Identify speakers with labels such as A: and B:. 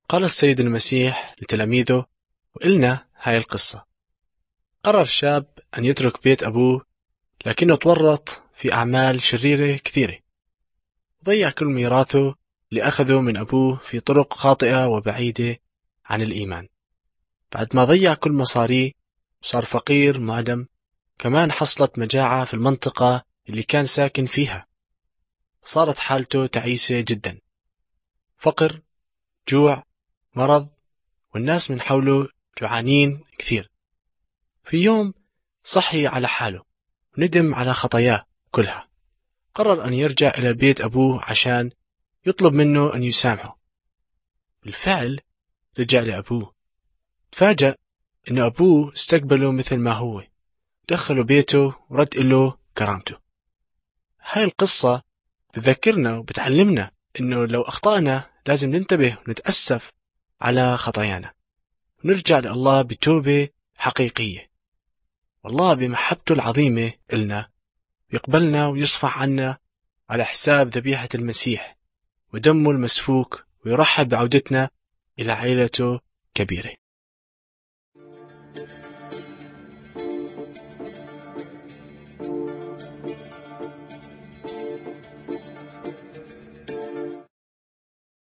A: قال السيد المسيح لتلاميذه: وإلنا هاي القصة. قرر شاب أن يترك بيت أبوه، لكنه تورط في أعمال شريرة كثيرة، ضيع كل ميراثه اللي أخذه من أبوه في طرق خاطئة وبعيدة عن الإيمان. بعد ما ضيع كل مصاريه وصار فقير معدم، كمان حصلت مجاعة في المنطقة اللي كان ساكن فيها، صارت حالته تعيسة جدا، فقر، جوع، مرض، والناس من حوله جوعانين كثير. في يوم صحي على حاله وندم على خطاياه كلها، قرر أن يرجع إلى بيت أبوه عشان يطلب منه أن يسامحه. بالفعل رجع لأبوه، تفاجأ أن أبوه استقبله مثل ما هو، دخله بيته ورد له كرامته. هاي القصة بتذكرنا وبتعلمنا أنه لو أخطأنا لازم ننتبه ونتأسف على خطايانا ونرجع لله بتوبة حقيقية، والله بمحبته العظيمة إلنا يقبلنا ويصفح عنا على حساب ذبيحة المسيح ودمه المسفوك، ويرحب بعودتنا إلى عائلته كبيرة.